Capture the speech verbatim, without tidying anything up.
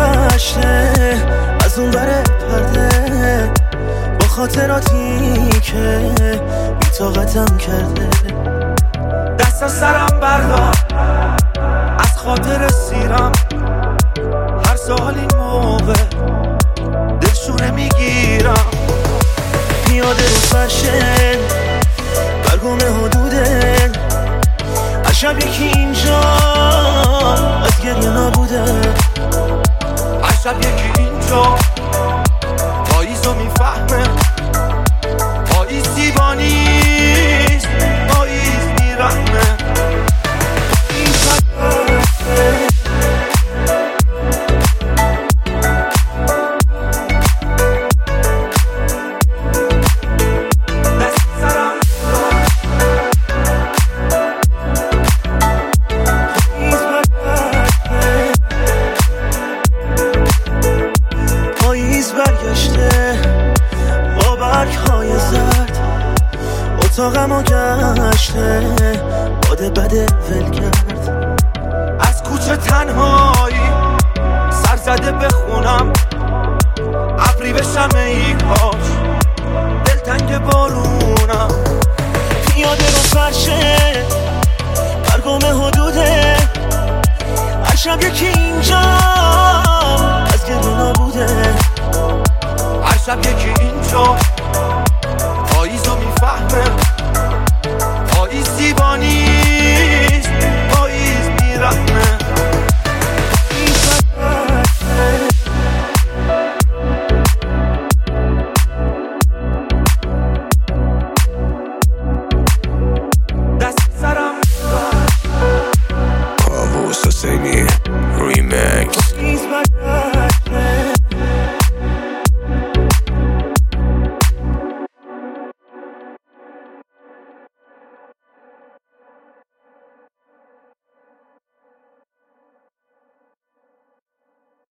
گذشته از اون بره پرده، با خاطراتی که بی‌طاقتم کرده. دست از سرم بردار، از خاطر سیرم، هر سال این موقع دلشونه میگیرم. پیاده رو فرشه برگم حدوده، عجب یکی اینجا از گریه نبوده، عجب یکی اینجا پاییزو میفهمه. پاییز دیوانیست، پاییز میرحمه. اتاقمو گشته باد بده ول کرد. از کوچه تنهایی سر زده بخونم، ابری بشم ای کاش دلتنگ بارونم. پیاده رو فرشه برگم حدوده، عجب یکی اینجا